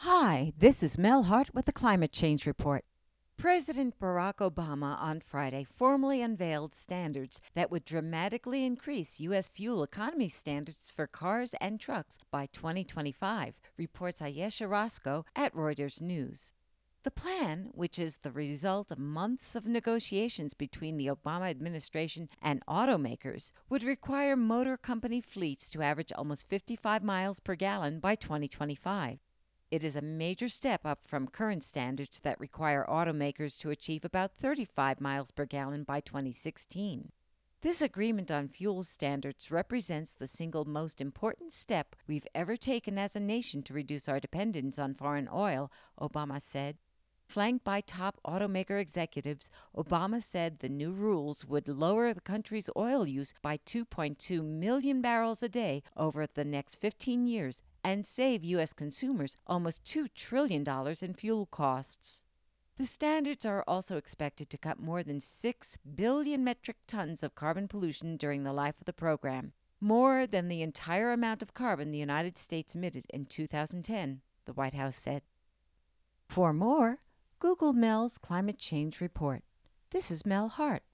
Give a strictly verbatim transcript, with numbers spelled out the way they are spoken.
Hi, this is Mel Hart with the Climate Change Report. President Barack Obama on Friday formally unveiled standards that would dramatically increase U S fuel economy standards for cars and trucks by twenty twenty-five, reports Ayesha Roscoe at Reuters News. The plan, which is the result of months of negotiations between the Obama administration and automakers, would require motor company fleets to average almost fifty-five miles per gallon by twenty twenty-five. It is a major step up from current standards that require automakers to achieve about thirty-five miles per gallon by twenty sixteen. This agreement on fuel standards represents the single most important step we've ever taken as a nation to reduce our dependence on foreign oil, Obama said. Flanked by top automaker executives, Obama said the new rules would lower the country's oil use by two point two million barrels a day over the next fifteen years and save U S consumers almost two trillion dollars in fuel costs. The standards are also expected to cut more than six billion metric tons of carbon pollution during the life of the program, more than the entire amount of carbon the United States emitted in two thousand ten, the White House said. For more, Google Mel's Climate Change Report. This is Mel Hart.